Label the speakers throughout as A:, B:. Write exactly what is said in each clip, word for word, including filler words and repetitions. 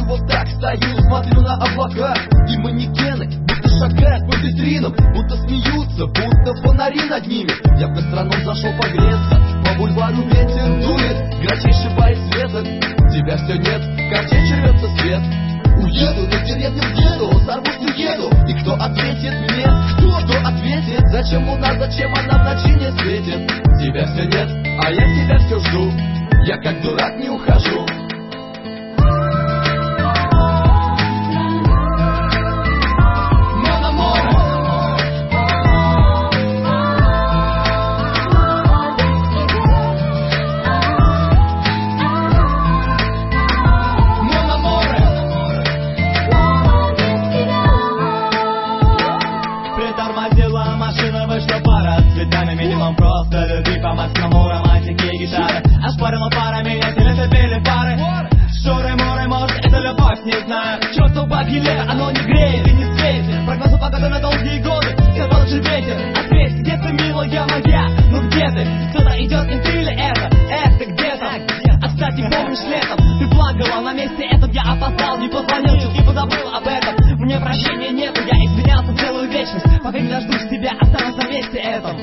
A: вот так стою, смотрю на облака, и манекены будто шагают по витринам, будто смеются, будто фонари над ними. Я в гастроном зашел погреться, по бульвару ветер дует, грачей шибает светок. Тебя все нет, как течь рвется свет. Уеду на деревню к деду, сорвусь и уеду. И кто ответит мне? Кто? Кто ответит? Зачем луна, зачем она в ночи не светит? Тебя все нет, а я тебя все жду. Я как дурак не ухожу.
B: Машина вышла пара с цветами, минимум просто любви по максимуму романтики и гитары. Ошпарила пара, меня телепели пары. Шоры-моры, может это любовь, не знаю. Чертов бабье лето, оно не греет и не светит. Прогнозы погоды на долгие годы, сказал же ветер. Ответь, где ты, милая моя, ну где ты? Кто-то идет, не ты ли это? Эх, ты где-то? А кстати, помнишь летом ты плакала на месте этом, я опоздал, не позвонил, чуть не позабыл об этом. Мне прощения нету, я извинялся целую вечность. Пока не дождусь тебя, останусь на месте этом.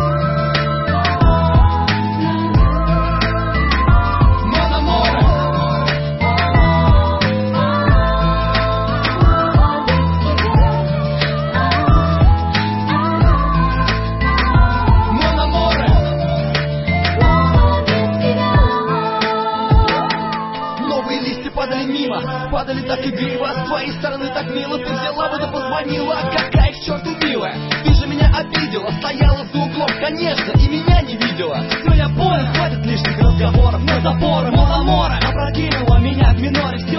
A: Падали мимо, падали так игриво. С твоей стороны так мило. Ты взяла бы да позвонила. Какая к черту милая. Ты же меня обидела. Стояла за углом, конечно, и меня не видела.
B: Все, я понял, хватит лишних разговоров. Но запоры, мол, амора опрокинула меня в миноре.